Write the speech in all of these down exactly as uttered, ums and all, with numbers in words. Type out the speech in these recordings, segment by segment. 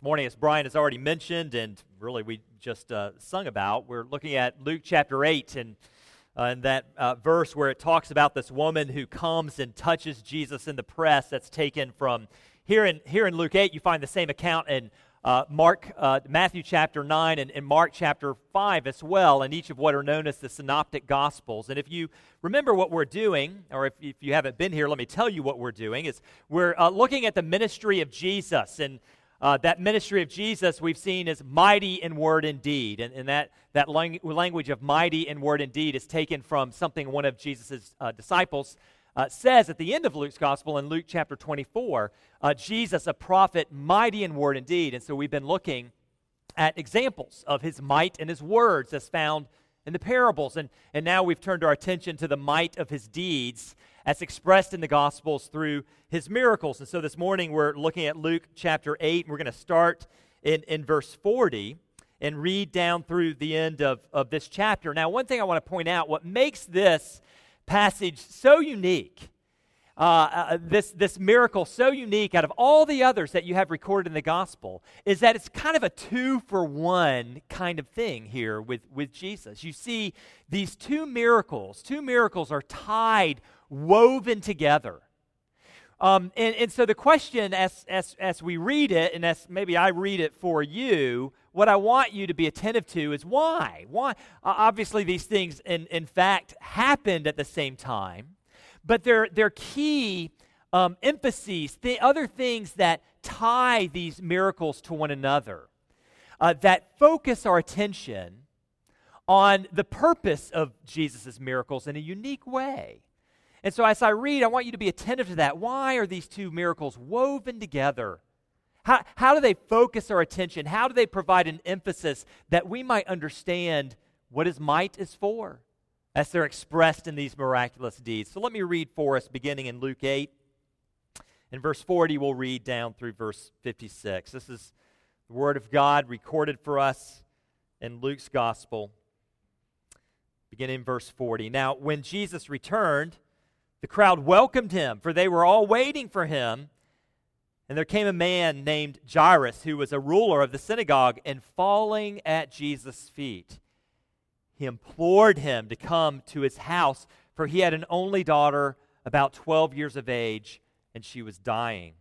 morning, as Brian has already mentioned, and really we just uh, sung about, we're looking at Luke chapter eight, and, uh, and that uh, verse where it talks about this woman who comes and touches Jesus in the press. That's taken from here in here in Luke eight. You find the same account in uh, Mark, uh, Matthew chapter nine, and, and Mark chapter five as well, and each of what are known as the Synoptic Gospels. And if you remember what we're doing, or if, if you haven't been here, let me tell you what we're doing. Is we're uh, looking at the ministry of Jesus, and Uh, that ministry of Jesus we've seen is mighty in word and deed. And, and that, that lang- language of mighty in word and deed is taken from something one of Jesus' uh, disciples uh, says at the end of Luke's gospel in Luke chapter twenty-four. Uh, Jesus, a prophet, mighty in word and deed. And so we've been looking at examples of his might and his words as found in the parables. And, and now we've turned our attention to the might of his deeds as expressed in the Gospels through his miracles. And so this morning we're looking at Luke chapter eight, and we're going to start in, in verse forty and read down through the end of, of this chapter. Now, one thing I want to point out, what makes this passage so unique, uh, uh, this, this miracle so unique out of all the others that you have recorded in the Gospel, is that it's kind of a two-for-one kind of thing here with, with Jesus. You see, these two miracles, two miracles are tied, woven together. Um, and, and so the question as, as, as we read it, and as maybe I read it for you, what I want you to be attentive to is why. Why? Uh, obviously, these things, in, in fact, happened at the same time, but they're, they're key um, emphases, the other things that tie these miracles to one another, uh, that focus our attention on the purpose of Jesus' miracles in a unique way. And so as I read, I want you to be attentive to that. Why are these two miracles woven together? How, how do they focus our attention? How do they provide an emphasis that we might understand what his might is for as they're expressed in these miraculous deeds? So let me read for us beginning in Luke eight. In verse forty, we'll read down through verse fifty-six. This is the word of God recorded for us in Luke's gospel, beginning in verse forty. Now, when Jesus returned, the crowd welcomed him, for they were all waiting for him. And there came a man named Jairus, who was a ruler of the synagogue, and falling at Jesus' feet, he implored him to come to his house, for he had an only daughter, about twelve years of age, and she was dying.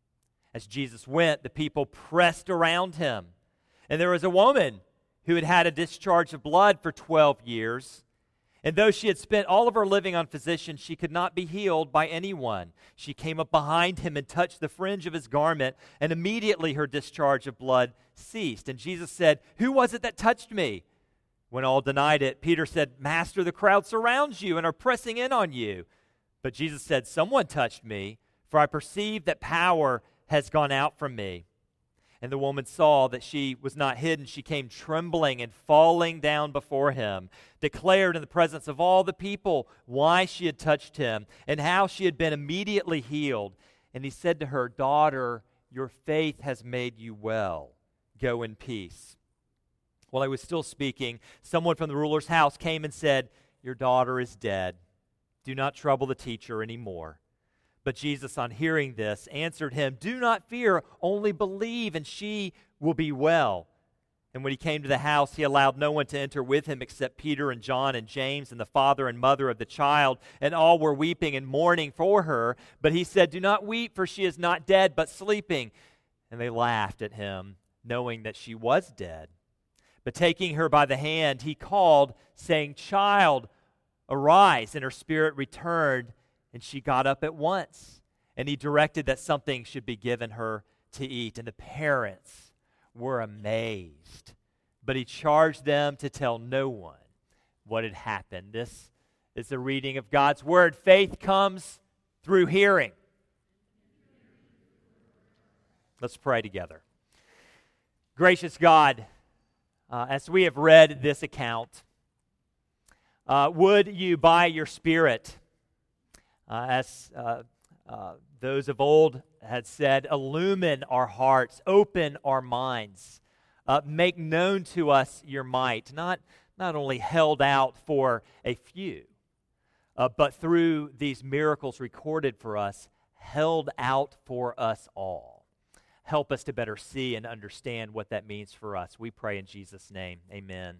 As Jesus went, the people pressed around him. And there was a woman who had had a discharge of blood for twelve years. And though she had spent all of her living on physicians, she could not be healed by anyone. She came up behind him and touched the fringe of his garment, and immediately her discharge of blood ceased. And Jesus said, "Who was it that touched me?" When all denied it, Peter said, "Master, the crowd surrounds you and are pressing in on you." But Jesus said, "Someone touched me, for I perceive that power has gone out from me." And the woman saw that she was not hidden. She came trembling and falling down before him, declared in the presence of all the people why she had touched him and how she had been immediately healed. And he said to her, "Daughter, your faith has made you well. Go in peace." While I was still speaking, someone from the ruler's house came and said, "Your daughter is dead. Do not trouble the teacher anymore." But Jesus, on hearing this, answered him, "Do not fear, only believe, and she will be well." And when he came to the house, he allowed no one to enter with him except Peter and John and James and the father and mother of the child, and all were weeping and mourning for her. But he said, "Do not weep, for she is not dead, but sleeping." And they laughed at him, knowing that she was dead. But taking her by the hand, he called, saying, "Child, arise." And her spirit returned, and she got up at once, and he directed that something should be given her to eat. And the parents were amazed, but he charged them to tell no one what had happened. This is the reading of God's word. Faith comes through hearing. Let's pray together. Gracious God, uh, as we have read this account, uh, would you by your Spirit, Uh, as uh, uh, those of old had said, illumine our hearts, open our minds, uh, make known to us your might, not, not only held out for a few, uh, but through these miracles recorded for us, held out for us all. help us to better see and understand what that means for us. We pray in Jesus' name. Amen.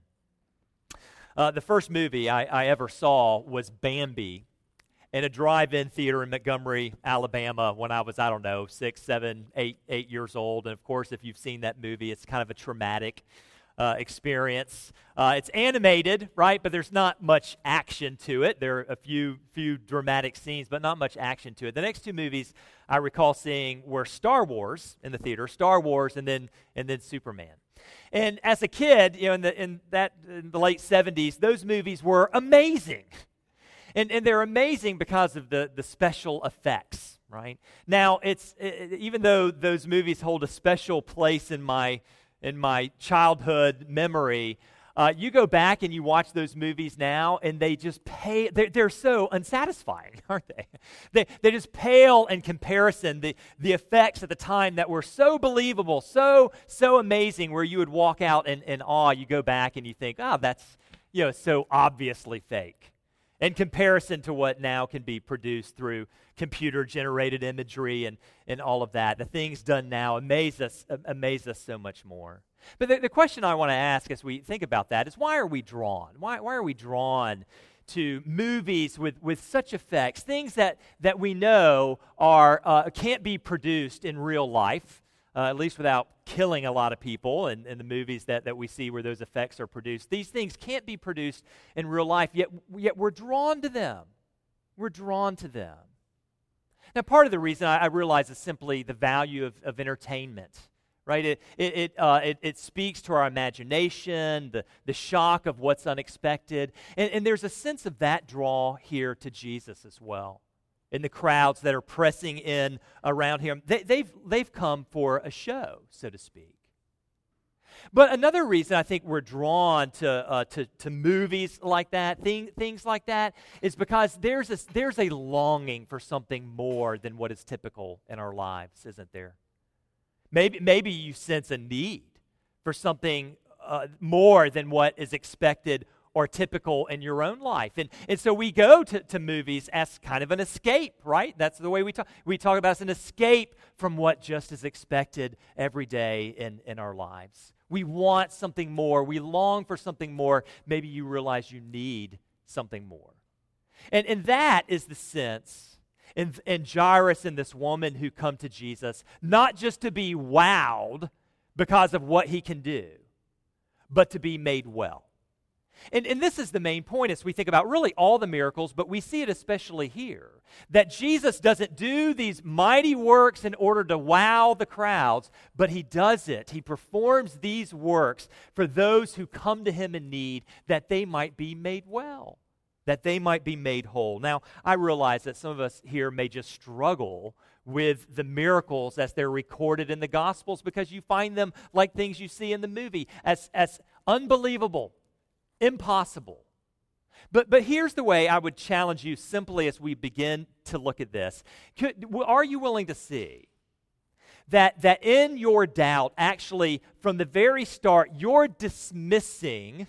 Uh, the first movie I, I ever saw was Bambi in a drive-in theater in Montgomery, Alabama, when I was, I don't know, six, seven, eight, eight years old. And of course, if you've seen that movie, it's kind of a traumatic uh, experience. Uh, it's animated, right? But there's not much action to it. There are a few few dramatic scenes, but not much action to it. The next two movies I recall seeing were Star Wars in the theater, Star Wars, and then and then Superman. And as a kid, you know, in the in that in the late seventies, those movies were amazing. And, and they're amazing because of the, the special effects, right? Now, it's it, even though those movies hold a special place in my in my childhood memory, uh, you go back and you watch those movies now, and they just pale. They're, they're so unsatisfying, aren't they? They they just pale in comparison. The the effects at the time that were so believable, so so amazing, where you would walk out in, in awe. You go back and you think, oh, that's you know so obviously fake. In comparison to what now can be produced through computer-generated imagery and, and all of that. The things done now amaze us, amaze us so much more. But the, the question I want to ask as we think about that is, why are we drawn? Why, why are we drawn to movies with, with such effects, things that, that we know are uh, can't be produced in real life, uh, at least without killing a lot of people in, in the movies that, that we see where those effects are produced. These things can't be produced in real life, yet, yet we're drawn to them. We're drawn to them. Now, part of the reason I, I realize is simply the value of, of entertainment, right? It, it, it, uh, it, it speaks to our imagination, the, the shock of what's unexpected, and, and there's a sense of that draw here to Jesus as well. In the crowds that are pressing in around him, they, they've they've come for a show, so to speak. But another reason I think we're drawn to uh, to, to movies like that, thing, things like that, is because there's a, there's a longing for something more than what is typical in our lives, isn't there? Maybe maybe you sense a need for something uh, more than what is expected or typical in your own life. And, and so we go to, to movies as kind of an escape, right? That's the way we talk. We talk about it as an escape from what just is expected every day in, in our lives. We want something more. We long for something more. Maybe you realize you need something more. And, and that is the sense in, in Jairus and this woman who come to Jesus, not just to be wowed because of what he can do, but to be made well. And, and this is the main point as we think about really all the miracles, but we see it especially here, that Jesus doesn't do these mighty works in order to wow the crowds, but he does it. He performs these works for those who come to him in need, that they might be made well, that they might be made whole. Now, I realize that some of us here may just struggle with the miracles as they're recorded in the Gospels because you find them like things you see in the movie, as, as unbelievable, impossible. But but here's the way I would challenge you simply as we begin to look at this. Could, are you willing to see that, that in your doubt, actually, from the very start, you're dismissing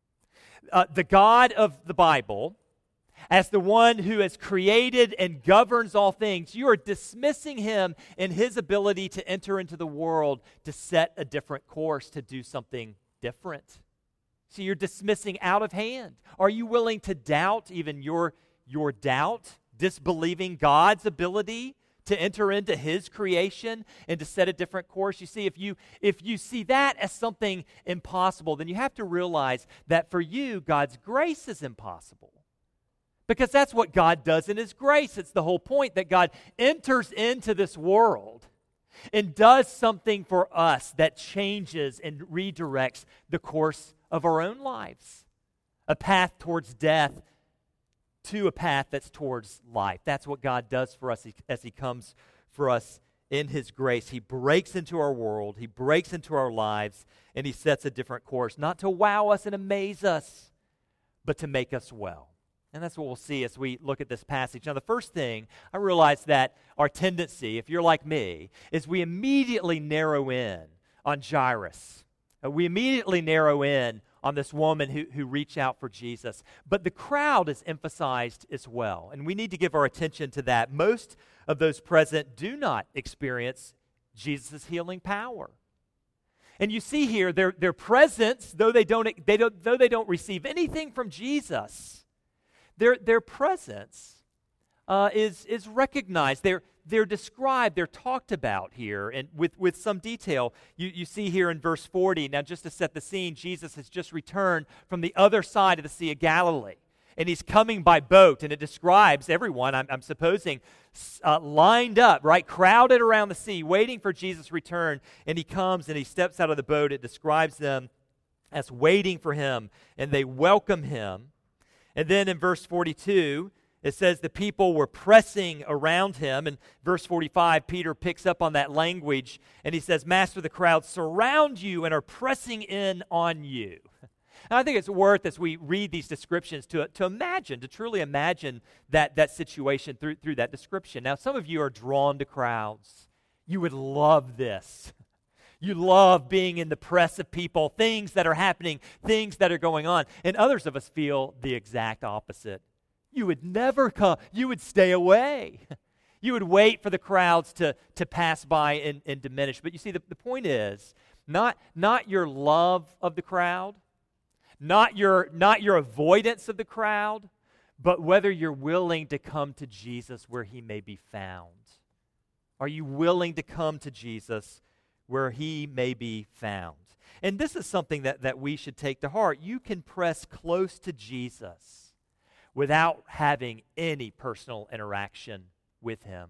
uh, the God of the Bible as the one who has created and governs all things? You are dismissing him in his ability to enter into the world to set a different course, to do something different. So you're dismissing out of hand. Are you willing to doubt even your, your doubt, disbelieving God's ability to enter into his creation and to set a different course? You see, if you if you see that as something impossible, then you have to realize that for you, God's grace is impossible. Because that's what God does in his grace. It's the whole point, that God enters into this world and does something for us that changes and redirects the course of our own lives. A path towards death to a path that's towards life. That's what God does for us as he comes for us in his grace. He breaks into our world, he breaks into our lives, and he sets a different course, not to wow us and amaze us, but to make us well. And that's what we'll see as we look at this passage. Now, the first thing, I realize that our tendency, if you're like me, is we immediately narrow in on Jairus. Uh, we immediately narrow in on this woman who, who reached out for Jesus. But the crowd is emphasized as well, and we need to give our attention to that. Most of those present do not experience Jesus' healing power. And you see here their, their presence, though they don't, they don't, though they don't receive anything from Jesus, their, their presence uh, is, is recognized. They're, they're described, they're talked about here and with, with some detail. You, you see here in verse forty, now just to set the scene, Jesus has just returned from the other side of the Sea of Galilee. And he's coming by boat, and it describes everyone, I'm, I'm supposing, uh, lined up, right, crowded around the sea, waiting for Jesus' return. And he comes and he steps out of the boat. It describes them as waiting for him, and they welcome him. And then in verse forty-two, it says the people were pressing around him. And verse forty-five, Peter picks up on that language, and he says, Master, the crowd surround you and are pressing in on you. And I think it's worth, as we read these descriptions, to, to imagine, to truly imagine that, that situation through, through that description. Now, some of you are drawn to crowds. You would love this. You love being in the press of people, things that are happening, things that are going on. And others of us feel the exact opposite. You would never come. You would stay away. You would wait for the crowds to, to pass by and, and diminish. But you see, the, the point is, not, not your love of the crowd, Not your, not your avoidance of the crowd, but whether you're willing to come to Jesus where he may be found. Are you willing to come to Jesus where he may be found? And this is something that, that we should take to heart. You can press close to Jesus without having any personal interaction with him.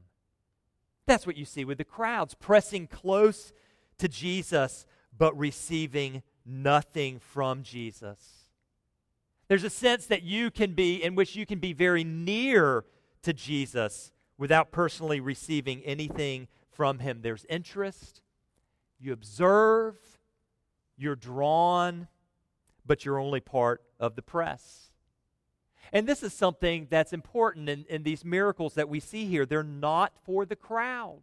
That's what you see with the crowds, pressing close to Jesus, but receiving nothing from Jesus. There's a sense that you can be, in which you can be very near to Jesus without personally receiving anything from him. There's interest, you observe, you're drawn, but you're only part of the press. And this is something that's important in, in these miracles that we see here. They're not for the crowd.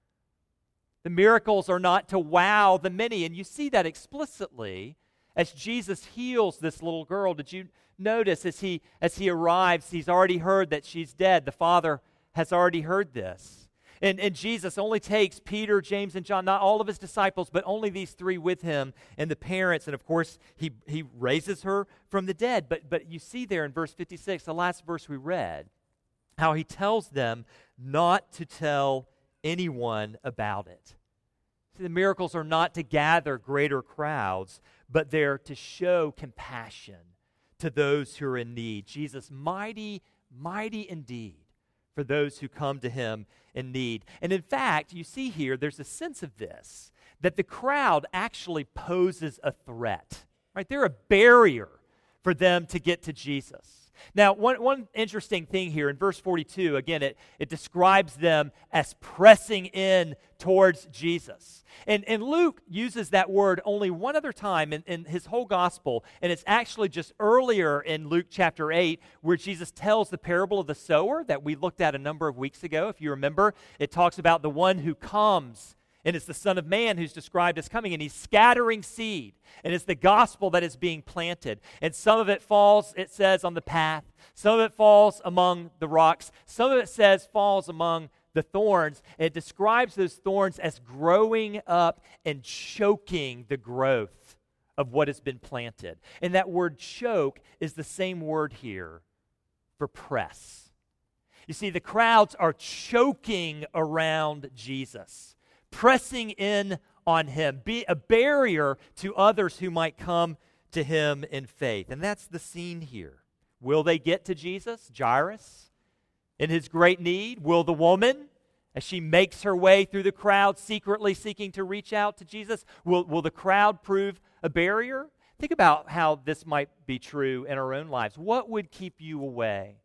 The miracles are not to wow the many, and you see that explicitly as Jesus heals this little girl. Did you notice as he as he arrives, he's already heard that she's dead. The Father has already heard this. And, and Jesus only takes Peter, James, and John, not all of his disciples, but only these three with him and the parents. And of course, he, he raises her from the dead. But, but you see there in verse fifty-six, the last verse we read, how he tells them not to tell anyone about it. See, the miracles are not to gather greater crowds, but they're to show compassion to those who are in need. Jesus, mighty, mighty indeed for those who come to him in need. And in fact, you see here, there's a sense of this, that the crowd actually poses a threat. Right? They're a barrier for them to get to Jesus. Now, one, one interesting thing here in verse forty-two, again, it, it describes them as pressing in towards Jesus. And, and Luke uses that word only one other time in, in his whole gospel, and it's actually just earlier in Luke chapter eight where Jesus tells the parable of the sower that we looked at a number of weeks ago. If you remember, it talks about the one who comes, and it's the Son of Man who's described as coming, and he's scattering seed. And it's the gospel that is being planted. And some of it falls, it says, on the path. Some of it falls among the rocks. Some of it says falls among the thorns. It describes those thorns as growing up and choking the growth of what has been planted. And that word choke is the same word here for press. You see, the crowds are choking around Jesus, pressing in on him, be a barrier to others who might come to him in faith. And that's the scene here. Will they get to Jesus, Jairus, in his great need? Will the woman, as she makes her way through the crowd, secretly seeking to reach out to Jesus, will, will the crowd prove a barrier? Think about how this might be true in our own lives. What would keep you away?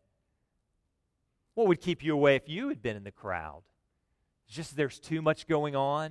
What would keep you away if you had been in the crowd? Just there's too much going on.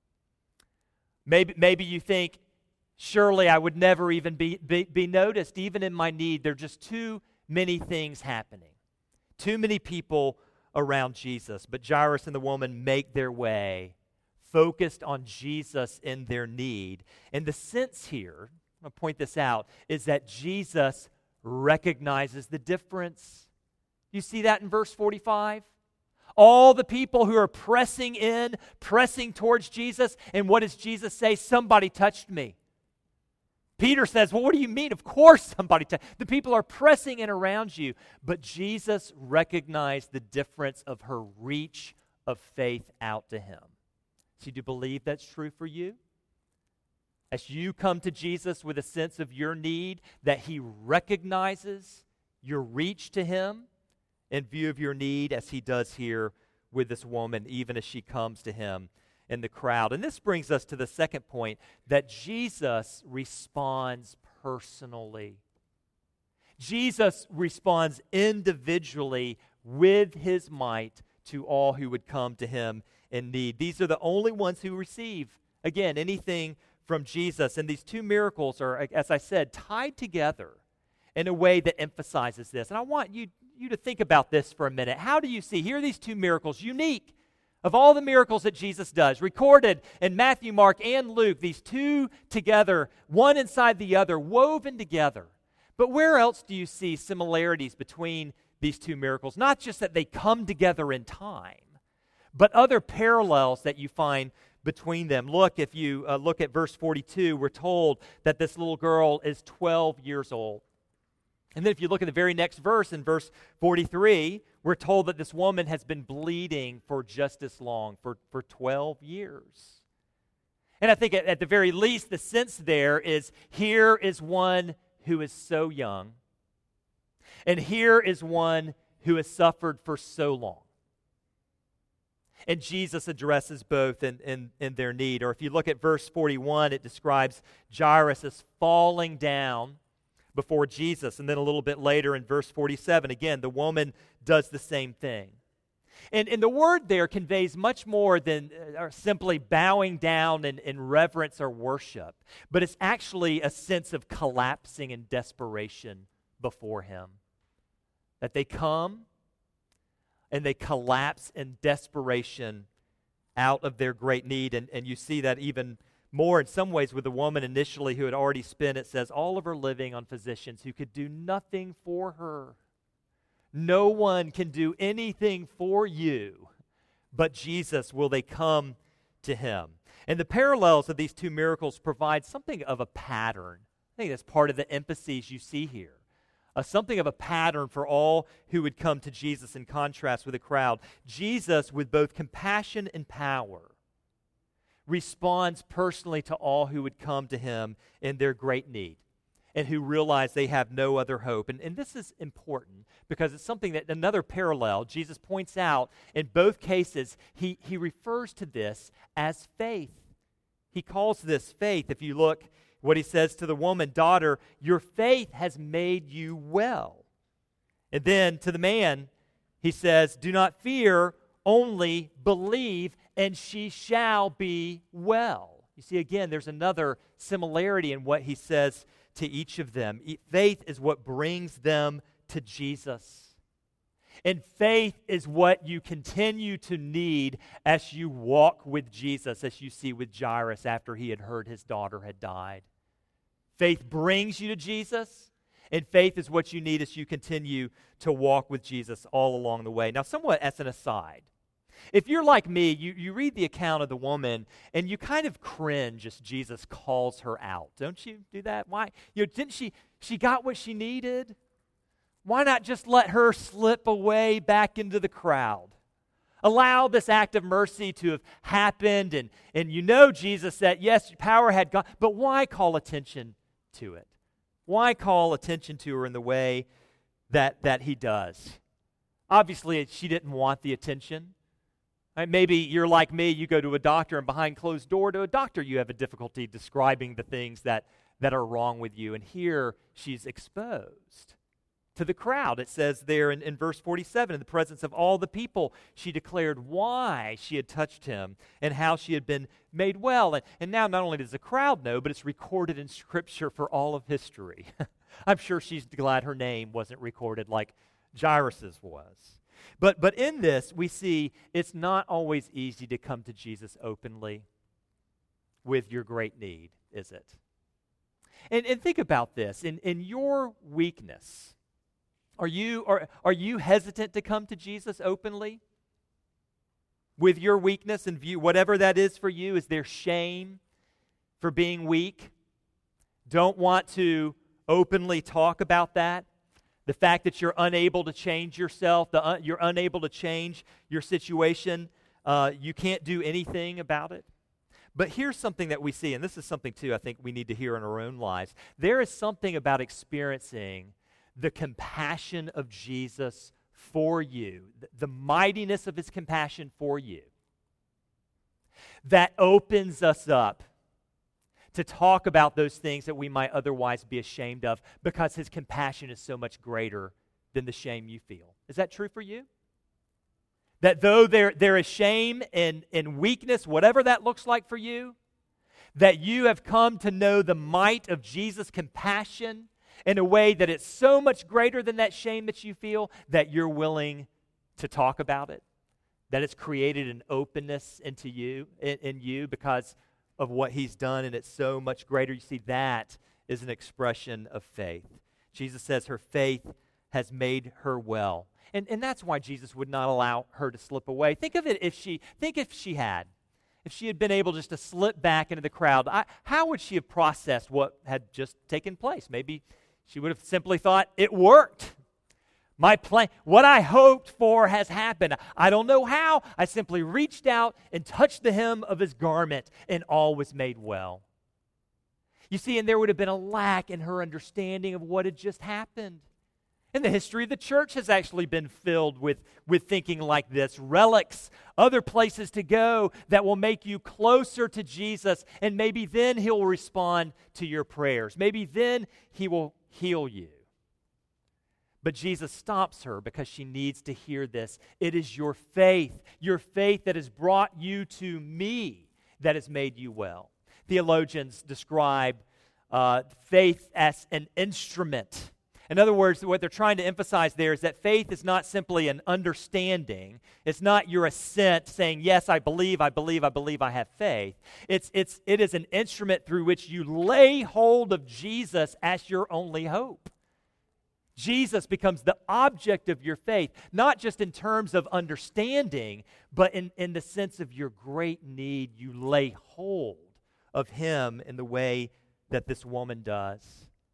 Maybe, maybe you think, surely I would never even be, be, be noticed, even in my need. There are just too many things happening. Too many people around Jesus. But Jairus and the woman make their way, focused on Jesus in their need. And the sense here, I'm going to point this out, is that Jesus recognizes the difference. You see that in verse forty-five? All the people who are pressing in, pressing towards Jesus. And what does Jesus say? Somebody touched me. Peter says, well, what do you mean? Of course somebody touched. The people are pressing in around you. But Jesus recognized the difference of her reach of faith out to him. So do you believe that's true for you? As you come to Jesus with a sense of your need, that he recognizes your reach to him in view of your need, as he does here with this woman, even as she comes to him in the crowd. And this brings us to the second point, that Jesus responds personally. Jesus responds individually with his might to all who would come to him in need. These are the only ones who receive, again, anything from Jesus. And these two miracles are, as I said, tied together in a way that emphasizes this. And I want you, you to think about this for a minute. How do you see, here are these two miracles, unique of all the miracles that Jesus does, recorded in Matthew, Mark, and Luke, these two together, one inside the other, woven together. But where else do you see similarities between these two miracles? Not just that they come together in time, but other parallels that you find between them. Look, if you uh, look at verse forty-two, we're told that this little girl is twelve years old. And then if you look at the very next verse, in verse forty-three, we're told that this woman has been bleeding for just as long, for, for twelve years. And I think at, at the very least, the sense there is, here is one who is so young, and here is one who has suffered for so long. And Jesus addresses both in, in, in their need. Or if you look at verse forty-one, it describes Jairus as falling down before Jesus. And then a little bit later in verse forty-seven, again, the woman does the same thing. And, and the word there conveys much more than uh, simply bowing down in, in reverence or worship. But it's actually a sense of collapsing in desperation before him. That they come and they collapse in desperation out of their great need. And, and you see that even more in some ways with the woman initially who had already spent, it says, all of her living on physicians who could do nothing for her. No one can do anything for you but Jesus. Will they come to him? And the parallels of these two miracles provide something of a pattern. I think that's part of the emphases you see here. Uh, something of a pattern for all who would come to Jesus in contrast with the crowd. Jesus, with both compassion and power, responds personally to all who would come to him in their great need and who realize they have no other hope. And, and this is important because it's something that, another parallel, Jesus points out in both cases, he, he refers to this as faith. He calls this faith. If you look what he says to the woman, daughter, your faith has made you well. And then to the man, he says, do not fear, only believe, and she shall be well. You see, again, there's another similarity in what he says to each of them. Faith is what brings them to Jesus. And faith is what you continue to need as you walk with Jesus, as you see with Jairus after he had heard his daughter had died. Faith brings you to Jesus, and faith is what you need as you continue to walk with Jesus all along the way. Now, somewhat as an aside, if you're like me, you, you read the account of the woman, and you kind of cringe as Jesus calls her out. Don't you do that? Why? You know, didn't she, she got what she needed? Why not just let her slip away back into the crowd? Allow this act of mercy to have happened, and, and you know, Jesus said, yes, power had gone, but why call attention to it? Why call attention to her in the way that, that he does? Obviously, she didn't want the attention. Right? Maybe you're like me, you go to a doctor, and behind closed door to a doctor, you have a difficulty describing the things that, that are wrong with you. And here, she's exposed to the crowd. It says there in, in verse forty-seven, in the presence of all the people, she declared why she had touched him and how she had been made well. And, and now not only does the crowd know, but it's recorded in Scripture for all of history. I'm sure she's glad her name wasn't recorded like Jairus' was. But, but in this, we see it's not always easy to come to Jesus openly with your great need, is it? And, and think about this. In, in your weakness, Are you, are, are you hesitant to come to Jesus openly? with your weakness and view whatever that is for you? Is there shame for being weak? Don't want to openly talk about that? The fact that you're unable to change yourself, the, uh, you're unable to change your situation, uh, you can't do anything about it. But here's something that we see, and this is something too I think we need to hear in our own lives. There is something about experiencing the compassion of Jesus for you, the, the mightiness of his compassion for you, that opens us up to talk about those things that we might otherwise be ashamed of because his compassion is so much greater than the shame you feel. Is that true for you? That though there, there is shame and, and weakness, whatever that looks like for you, that you have come to know the might of Jesus' compassion in a way that it's so much greater than that shame that you feel that you're willing to talk about it, that it's created an openness into you, in, in you because of what he's done, and it's so much greater. You see, that is an expression of faith. Jesus says her faith has made her well. And, and that's why Jesus would not allow her to slip away. Think of it if she, think if she had, if she had been able just to slip back into the crowd, I, how would she have processed what had just taken place? Maybe she would have simply thought, it worked. My plan, what I hoped for has happened. I don't know how. I simply reached out and touched the hem of his garment, and all was made well. You see, and there would have been a lack in her understanding of what had just happened. And the history of the church has actually been filled with, with thinking like this. Relics, other places to go that will make you closer to Jesus, and maybe then he'll respond to your prayers. Maybe then he will heal you. But Jesus stops her because she needs to hear this. It is your faith, your faith that has brought you to me that has made you well. Theologians describe uh, faith as an instrument. In other words, what they're trying to emphasize there is that faith is not simply an understanding. It's not your assent saying, yes, I believe, I believe, I believe, I have faith. It's, it's, it is an instrument through which you lay hold of Jesus as your only hope. Jesus becomes the object of your faith, not just in terms of understanding, but in, in the sense of your great need. You lay hold of him in the way that this woman does.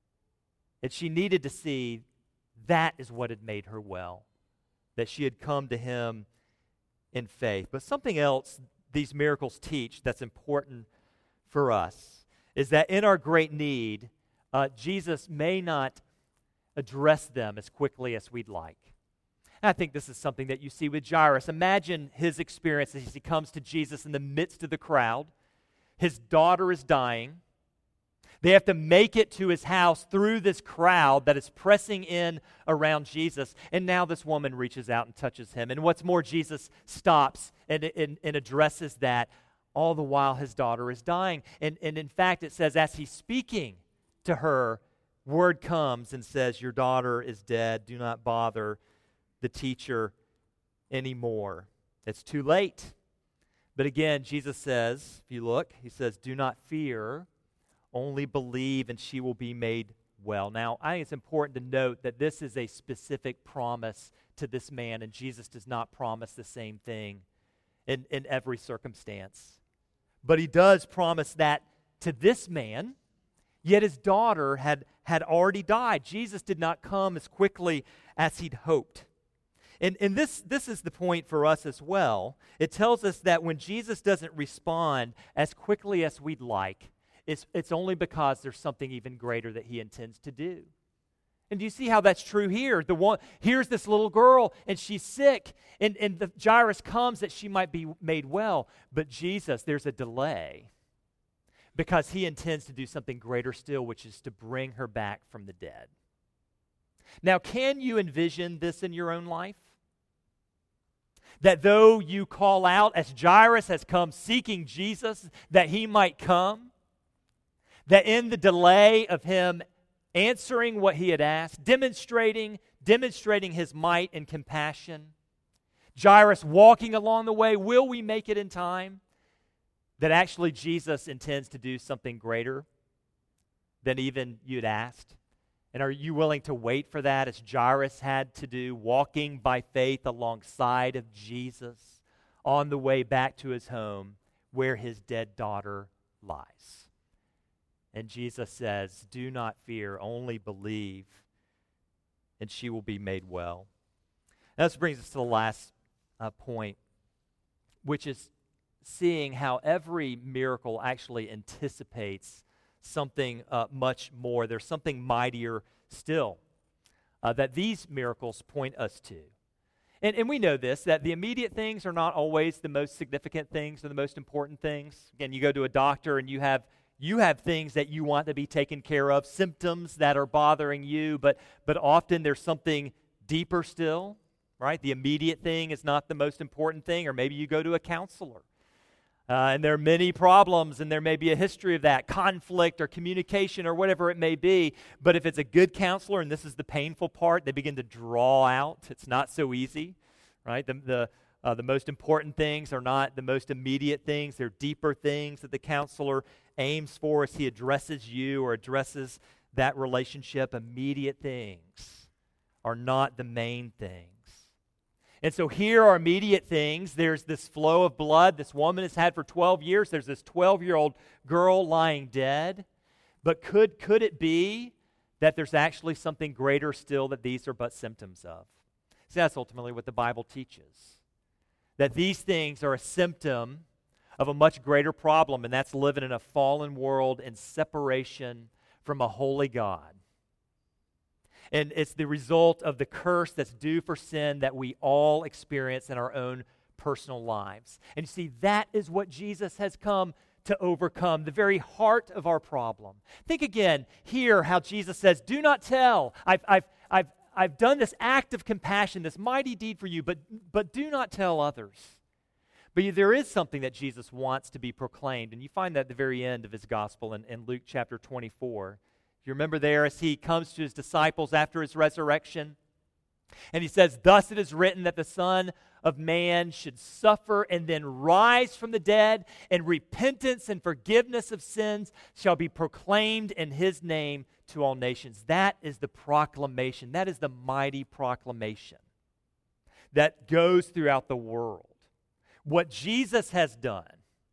And she needed to see that is what had made her well, that she had come to him in faith. But something else these miracles teach that's important for us is that in our great need, uh, Jesus may not address them as quickly as we'd like. And I think this is something that you see with Jairus. Imagine his experience as he comes to Jesus in the midst of the crowd. His daughter is dying. They have to make it to his house through this crowd that is pressing in around Jesus. And now this woman reaches out and touches him. And what's more, Jesus stops and, and, and addresses that. All the while his daughter is dying. And, and in fact, it says as he's speaking to her, word comes and says, your daughter is dead. Do not bother the teacher anymore. It's too late. But again, Jesus says, if you look, he says, do not fear, only believe and she will be made well. Now, I think it's important to note that this is a specific promise to this man, and Jesus does not promise the same thing in, in every circumstance. But he does promise that to this man, yet his daughter had, had already died. Jesus did not come as quickly as he'd hoped. And, and this, this is the point for us as well. It tells us that when Jesus doesn't respond as quickly as we'd like, it's, it's only because there's something even greater that he intends to do. And do you see how that's true here? The one, here's this little girl, and she's sick, and, and the Jairus comes that she might be made well. But Jesus, there's a delay, because he intends to do something greater still, which is to bring her back from the dead. Now, can you envision this in your own life? That though you call out, as Jairus has come seeking Jesus, that he might come, that in the delay of him answering what he had asked, demonstrating, demonstrating his might and compassion, Jairus walking along the way, will we make it in time? That actually Jesus intends to do something greater than even you'd asked? And are you willing to wait for that, as Jairus had to do, walking by faith alongside of Jesus on the way back to his home where his dead daughter lies. And Jesus says, do not fear, only believe, and she will be made well. Now, this brings us to the last uh, point, which is seeing how every miracle actually anticipates something uh, much more. There's something mightier still uh, that these miracles point us to. And, and we know this, that the immediate things are not always the most significant things or the most important things. Again, you go to a doctor and you have you have things that you want to be taken care of, symptoms that are bothering you, but but often there's something deeper still, right? The immediate thing is not the most important thing, or maybe you go to a counselor. Uh, and there are many problems, and there may be a history of that, conflict or communication or whatever it may be. But if it's a good counselor, and this is the painful part, they begin to draw out. It's not so easy, right? The the, uh, the most important things are not the most immediate things. They're deeper things that the counselor aims for as he addresses you or addresses that relationship. Immediate things are not the main things. And so here are immediate things. There's this flow of blood this woman has had for twelve years. There's this twelve-year-old girl lying dead. But could, could it be that there's actually something greater still that these are but symptoms of? See, that's ultimately what the Bible teaches. That these things are a symptom of a much greater problem, and that's living in a fallen world in separation from a holy God. And it's the result of the curse that's due for sin that we all experience in our own personal lives. And you see, that is what Jesus has come to overcome, the very heart of our problem. Think again here how Jesus says, do not tell. I've, I've, I've, I've done this act of compassion, this mighty deed for you, but, but do not tell others. But there is something that Jesus wants to be proclaimed, and you find that at the very end of his gospel in, in Luke chapter twenty-four. You remember there as he comes to his disciples after his resurrection, and he says, thus it is written that the Son of Man should suffer and then rise from the dead, and repentance and forgiveness of sins shall be proclaimed in his name to all nations. That is the proclamation. That is the mighty proclamation that goes throughout the world. What Jesus has done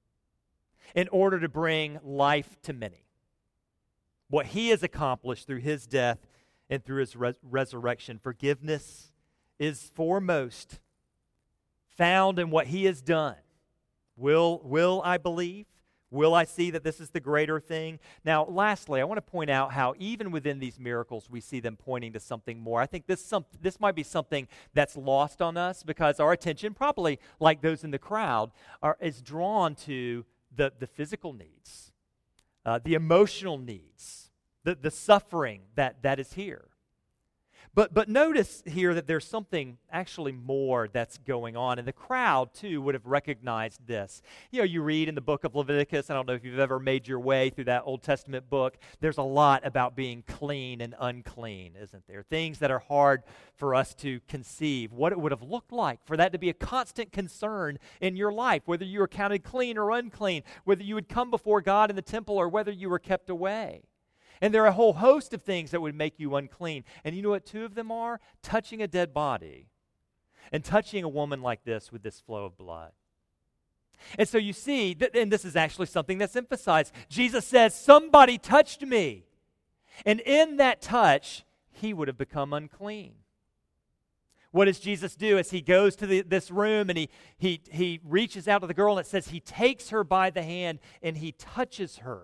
in order to bring life to many. What he has accomplished through his death and through his res- resurrection. Forgiveness is foremost found in what he has done. Will, will I believe? Will I see that this is the greater thing? Now, lastly, I want to point out how even within these miracles, we see them pointing to something more. I think this, some, this might be something that's lost on us because our attention, probably like those in the crowd, are, is drawn to the, the physical needs. Uh, the emotional needs, the, the suffering that, that is here. But, but notice here that there's something actually more that's going on, and the crowd, too, would have recognized this. You know, you read in the book of Leviticus, I don't know if you've ever made your way through that Old Testament book, there's a lot about being clean and unclean, isn't there? Things that are hard for us to conceive, what it would have looked like for that to be a constant concern in your life, whether you were counted clean or unclean, whether you would come before God in the temple or whether you were kept away. And there are a whole host of things that would make you unclean. And you know what two of them are? Touching a dead body and touching a woman like this with this flow of blood. And so you see, th- and this is actually something that's emphasized. Jesus says, somebody touched me. And in that touch, he would have become unclean. What does Jesus do as he goes to the, this room and he, he, he reaches out to the girl, and it says he takes her by the hand and he touches her.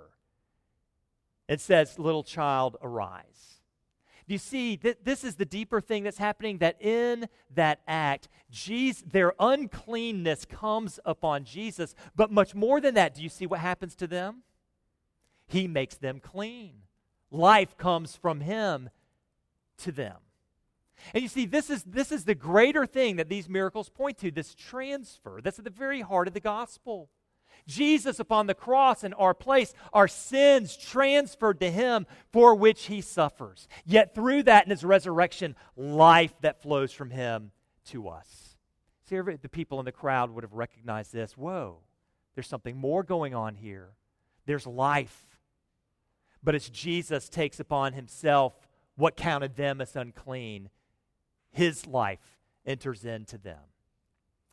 It says, little child, arise. Do you see, th- this is the deeper thing that's happening, that in that act, Jesus, their uncleanness comes upon Jesus. But much more than that, do you see what happens to them? He makes them clean. Life comes from him to them. And you see, this is, this is the greater thing that these miracles point to, this transfer. That's at the very heart of the gospel. Jesus upon the cross in our place, our sins transferred to him for which he suffers. Yet through that in his resurrection, life that flows from him to us. See, every, the people in the crowd would have recognized this. Whoa, there's something more going on here. There's life. But as Jesus takes upon himself what counted them as unclean, his life enters into them.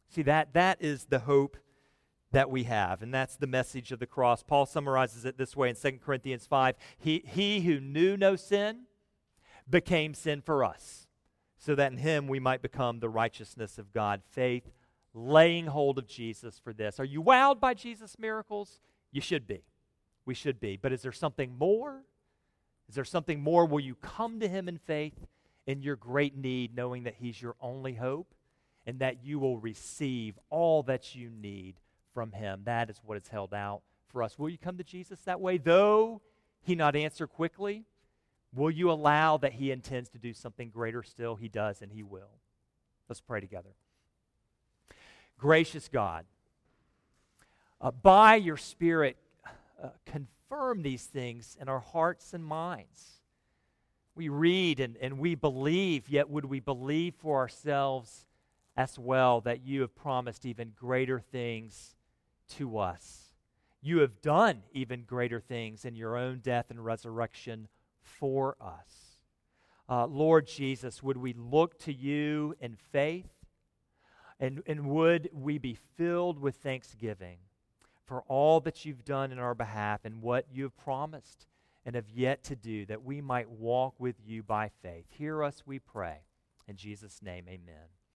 See, that that is the hope that we have, and that's the message of the cross. Paul summarizes it this way in Second Corinthians five. He, he who knew no sin became sin for us, so that in him we might become the righteousness of God. Faith, laying hold of Jesus for this. Are you wowed by Jesus' miracles? You should be. We should be. But is there something more? Is there something more? Will you come to him in faith in your great need, knowing that he's your only hope and that you will receive all that you need from him? That is what is held out for us. Will you come to Jesus that way? Though he not answer quickly, will you allow that he intends to do something greater still? He does, and he will. Let's pray together. Gracious God, uh, by your Spirit, uh, confirm these things in our hearts and minds. We read and, and we believe, yet would we believe for ourselves as well that you have promised even greater things to us. You have done even greater things in your own death and resurrection for us. Uh, Lord Jesus, would we look to you in faith, and, and would we be filled with thanksgiving for all that you've done in our behalf and what you have promised and have yet to do, that we might walk with you by faith. Hear us, we pray. In Jesus' name, amen.